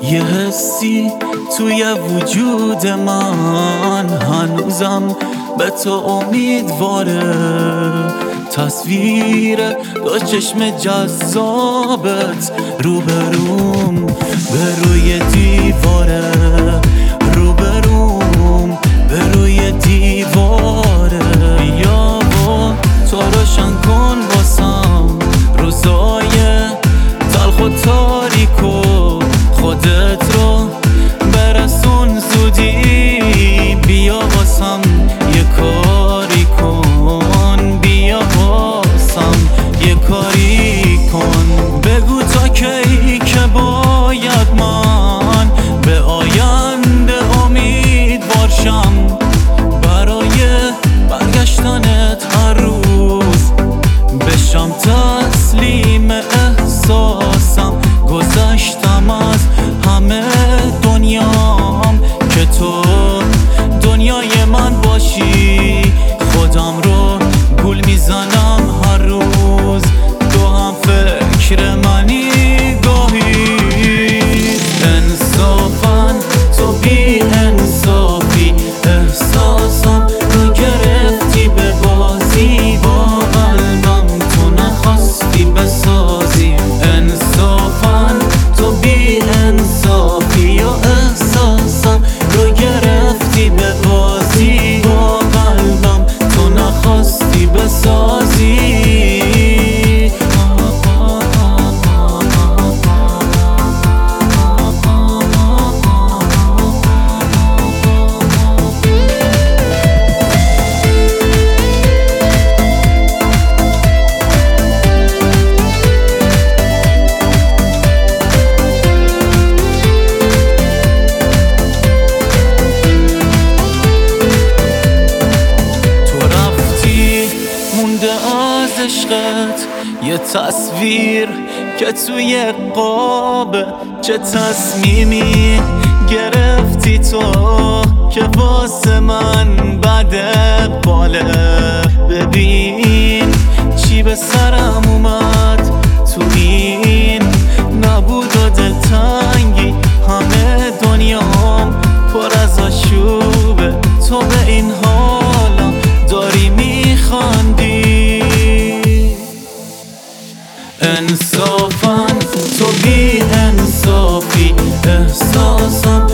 یه حسی توی وجود من هنوزم به تو امیدواره. تصویر دو چشم جذابت روبروم به روی دیواره، روبروم به روی دیواره. بیا و تو روشن کن واسم روزای تلخ و تاریکو، خودت رو برسون زودی. بیا واسم یه کاری کن، بیا واسم یه کاری کن. بگو تا کی که باید من به آینده امیدوار شم، برای برگشتنت هر روز بشم تسلیم احساسم. گذشتم از همه دنیام که تو دنیای من باشی. خودم رو گول میزنم هر روز، تو هم فکر منی گاهی. انصافاً تو بی انصافی، احساسم رو گرفتی به بازی. با قلبم تو نخواستی بسازی. انصافاً تو بی انصافی و احساسم رو گرفتی به بازی. با قلبم تو نخواستی بسازی. عشقت یه تصویر که توی قابه، چه تصمیمی گرفتی تو که واسه من بد باله. ببین چی به سرم اومد تو این نبود و دلتنگی. همه دنیام پر از آشوبه، تو به این حالم داری میخندی. انصافاً تو بی انصافی، احساسم